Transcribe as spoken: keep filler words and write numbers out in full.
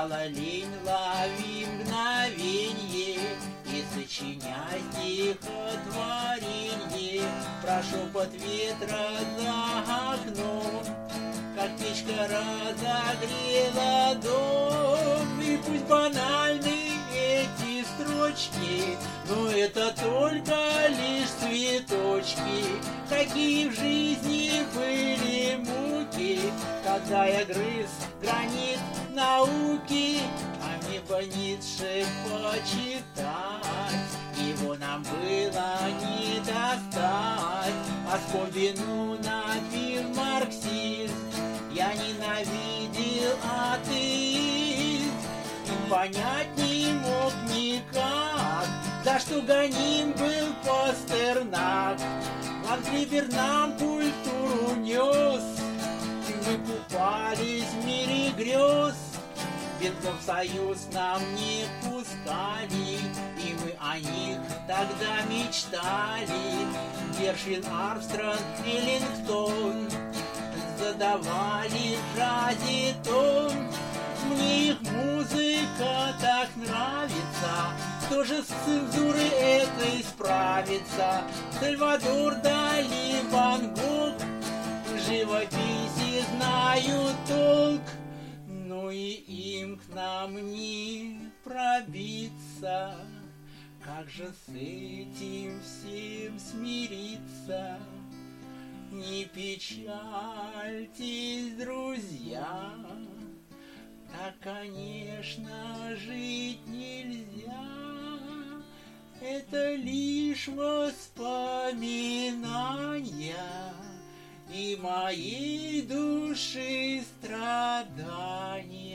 стала лень, лови мгновенье и сочиняй стихотворенье про шепот ветра за окном, как печка разогрела дом. И пусть банальны эти строчки, но это только лишь цветочки. Какие в жизни были муки, когда я грыз гранит науки. А мне бы Ницше почитать, его нам было не достать. Особенно набил марксизм, я ненавидел атеизм. И понять не мог никак, за что гоним был Пастернак. Ланцлибер нам культуру нес, мы купались в мире грез. Бедков союз нам не пускали, и мы о них тогда мечтали. Гершвин, Армстронг, Эллингтон задавали фразе тон. Мне их музыка так нравится, кто же с цензурой этой справится? Сальвадор Дали, Ван Гог, в живописи знают толк, но и им к нам не пробиться. Как же с этим всем смириться? Не печальтесь, друзья, так, конечно, жить нельзя. Это лишь воспоминания и моей души страдания.